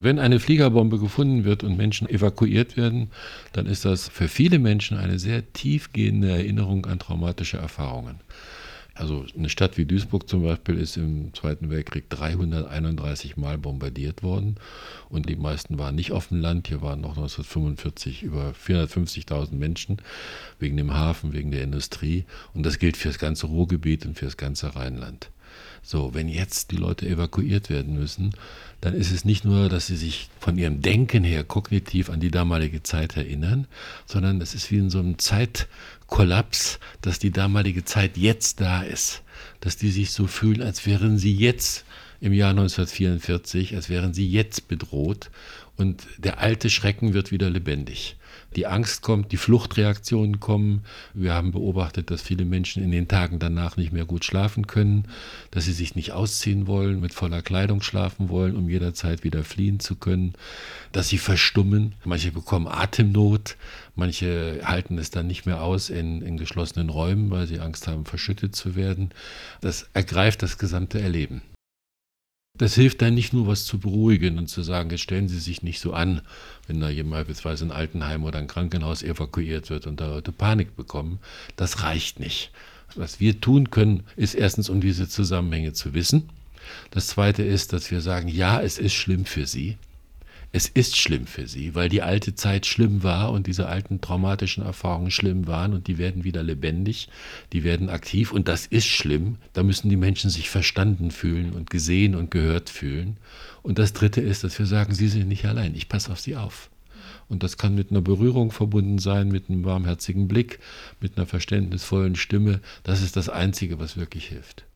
Wenn eine Fliegerbombe gefunden wird und Menschen evakuiert werden, dann ist das für viele Menschen eine sehr tiefgehende Erinnerung an traumatische Erfahrungen. Also eine Stadt wie Duisburg zum Beispiel ist im Zweiten Weltkrieg 331 Mal bombardiert worden und die meisten waren nicht auf dem Land. Hier waren noch 1945 über 450.000 Menschen wegen dem Hafen, wegen der Industrie, und das gilt für das ganze Ruhrgebiet und für das ganze Rheinland. So, wenn jetzt die Leute evakuiert werden müssen, dann ist es nicht nur, dass sie sich von ihrem Denken her kognitiv an die damalige Zeit erinnern, sondern es ist wie in so einem Zeitkollaps, dass die damalige Zeit jetzt da ist, dass die sich so fühlen, als wären sie jetzt im Jahr 1944, als wären sie jetzt bedroht, und der alte Schrecken wird wieder lebendig. Die Angst kommt, die Fluchtreaktionen kommen. Wir haben beobachtet, dass viele Menschen in den Tagen danach nicht mehr gut schlafen können, dass sie sich nicht ausziehen wollen, mit voller Kleidung schlafen wollen, um jederzeit wieder fliehen zu können, dass sie verstummen. Manche bekommen Atemnot, manche halten es dann nicht mehr aus in geschlossenen Räumen, weil sie Angst haben, verschüttet zu werden. Das ergreift das gesamte Erleben. Das hilft dann nicht nur, was zu beruhigen und zu sagen, jetzt stellen Sie sich nicht so an, wenn da jemand beispielsweise ein Altenheim oder ein Krankenhaus evakuiert wird und da Leute Panik bekommen. Das reicht nicht. Was wir tun können, ist erstens, um diese Zusammenhänge zu wissen. Das Zweite ist, dass wir sagen, ja, es ist schlimm für Sie. Es ist schlimm für sie, weil die alte Zeit schlimm war und diese alten traumatischen Erfahrungen schlimm waren, und die werden wieder lebendig, die werden aktiv, und das ist schlimm. Da müssen die Menschen sich verstanden fühlen und gesehen und gehört fühlen. Und das Dritte ist, dass wir sagen, sie sind nicht allein, ich passe auf sie auf. Und das kann mit einer Berührung verbunden sein, mit einem warmherzigen Blick, mit einer verständnisvollen Stimme. Das ist das Einzige, was wirklich hilft.